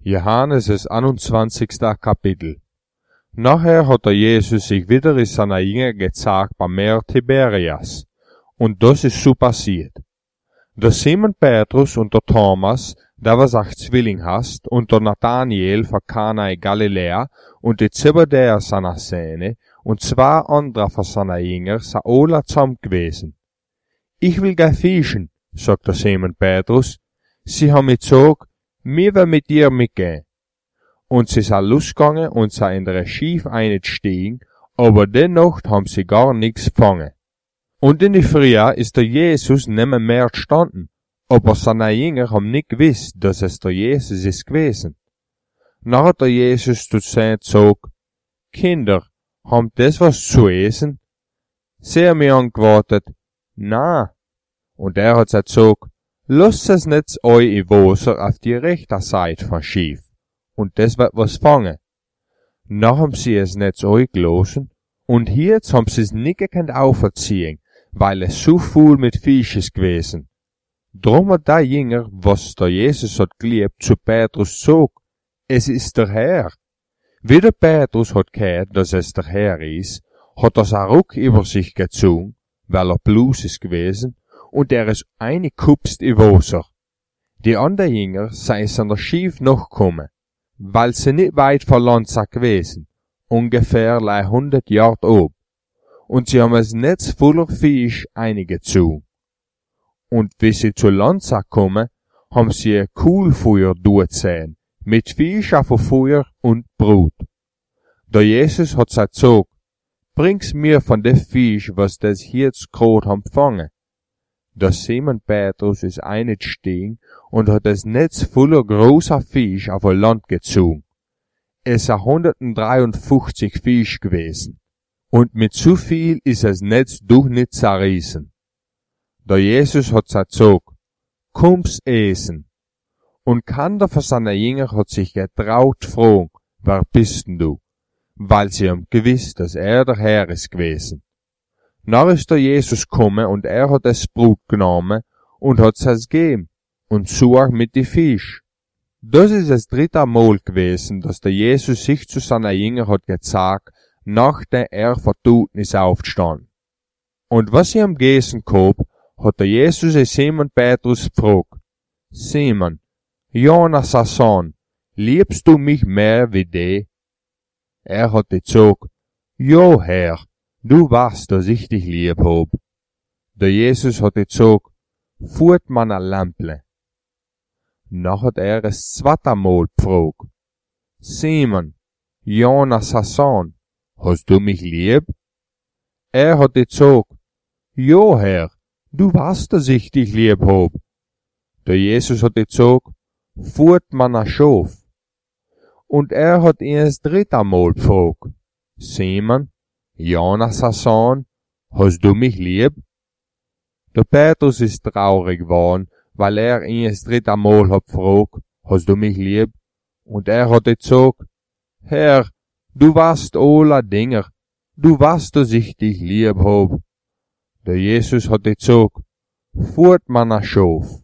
Johannes' 21. Kapitel. Nachher hat der Jesus sich wieder in seiner Jünger gezeigt beim Meer Tiberias. Und das ist so passiert. Der Simon Petrus und der Thomas, der was auch Zwilling hast, und der Nathaniel von Kana in Galiläa und die Zebedäer seiner Söhne und zwei andere von seiner Jünger sind alle zusammen gewesen. Ich will gehen fischen, sagt der Simon Petrus. Sie haben mich gesagt, mir will mit dir mitgehen. Und sie sind losgegangen und sind in der Schiff eingestiegen, aber dennoch haben sie gar nichts gefangen. Und in die Früh ist der Jesus nimmer mehr gestanden, aber seine Jünger haben nicht gewusst, dass es der Jesus ist gewesen. Nach hat der Jesus zu seinen gesagt, Kinder, haben das was zu essen? Sie haben mir antwortet, na. Und er hat gesagt, lasst es nicht euch im Wasser auf die rechte Seite vom Schiff, und das wird was fangen. Nach haben sie es nicht euch gelassen, und jetzt haben sie es nicht gekannt auferziehen, weil es so viel mit Fisch ist gewesen. Drum hat der Jünger, was der Jesus hat geliebt, zu Petrus gesagt, es ist der Herr. Wie der Petrus hat gehört, dass es der Herr ist, hat er seinen Ruck über sich gezogen, weil er bloß ist gewesen, und er ist eingekupst im Wasser. Die anderen Jünger sind an der Schiff noch gekommen, weil sie nicht weit von Land sind gewesen, ungefähr 100 Yard ob, und sie haben es Netz voller Fisch eingezogen. Und wie sie zu Land sind gekommen, haben sie ein Kohlfeuer durchgesehen, mit Fisch auf Feuer und Brot. Der Jesus hat gesagt, bring's mir von dem Fisch, was das jetzt grad haben gefangen. Der Simon Petrus ist eingestiegen und hat das Netz voller großer Fisch auf ein Land gezogen. Es sind 153 Fisch gewesen. Und mit zu viel ist das Netz doch nicht zerrissen. Der Jesus hat gesagt, komm's essen. Und keiner von seinen Jüngern hat sich getraut fragen, wer bist denn du? Weil sie haben gewusst, dass er der Herr ist gewesen. Nach ist der Jesus gekommen und er hat das Brot genommen und hat es gegeben und so auch mit die Fisch. Das ist das dritte Mal gewesen, dass der Jesus sich zu seiner Jünger hat gezeigt, nachdem er von Toten ist aufgestanden. Und was sie am gegessen gehabt, hat der Jesus Simon Petrus gefragt, Simon, Jonas Sohn, liebst du mich mehr wie die? Er hat gesagt, ja Herr, du weißt, dass ich dich lieb hab. Der Jesus hat gesagt, fuhrt man ein Lämple. Nach hat er es zweite Mal gefragt, Simon, Jonas Sohn, hast du mich lieb? Er hat gesagt, ja Herr, du weißt, dass ich dich lieb hab. Der Jesus hat gesagt, fuhrt man ein Schaf. Und er hat ihn das dritte Mal gefragt, Simon, Jonas Sohn, hast du mich lieb? Der Petrus ist traurig geworden, weil er ihn das dritte Mal hat gefragt, hast du mich lieb? Und er hat gesagt, Herr, du weißt alle Dinge, du weißt, dass ich dich lieb hab. Der Jesus hat gesagt, fuhrt man ein Schaf.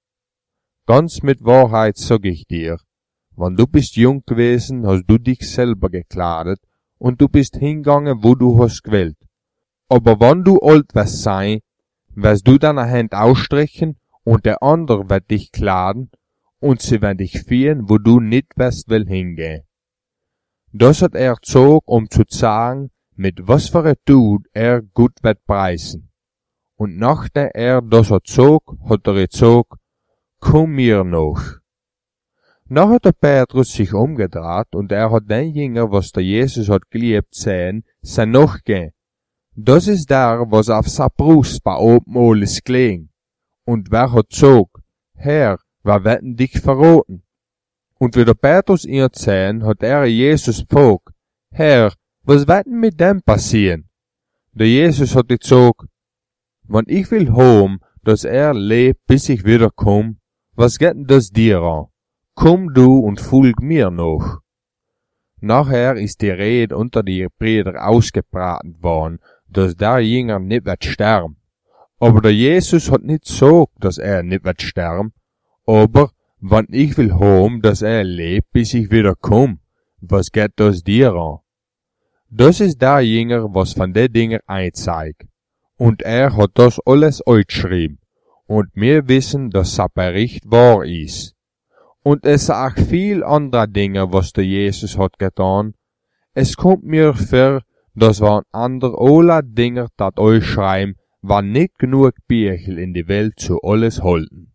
Ganz mit Wahrheit sag ich dir, wenn du bist jung gewesen, hast du dich selber gekleidet und du bist hingegangen, wo du hast gewählt. Aber wenn du alt wirst sein, wirst du deine Hand ausstrecken und der andere wird dich kleiden und sie werden dich führen, wo du nicht wirst will hingehen. Das hat er gesagt, um zu sagen, mit was für ein Tod er gut wird preisen. Und nachdem er das hat gesagt, hat er gesagt, komm mir noch. Nach hat der Petrus sich umgedreht und er hat den Jünger, was der Jesus hat geliebt, sehen, sein nachgehen. Das ist der, was auf sa Brust bei oben alles gelegen. Und wer hat gesagt, Herr, wer wird denn dich verraten? Und wie der Petrus ihn sehen, hat er Jesus gefragt, Herr, was wird denn mit dem passieren? Der Jesus hat gesagt, wenn ich will haben, dass er lebt, bis ich wiederkomme, was geht denn das dir an? Komm du und folg mir noch. Nachher ist die Rede unter die Brüder ausgebreitet worden, dass der Jünger nicht wird sterben. Aber der Jesus hat nicht gesagt, dass er nicht wird sterben, aber Want ich will haben, dass lebt, bis ich wieder komm. Was geht das dir an? Das ist derjenige, was von den Dingen einzeigt. Und hat das alles ausgeschrieben. Und wir wissen, dass sein Bericht wahr ist. Und es auch viel andere Dinge, was der Jesus hat getan. Es kommt mir vor, dass wir andere alle Dinge dat euch schreiben, wann nicht genug Bücher in die Welt zu alles halten.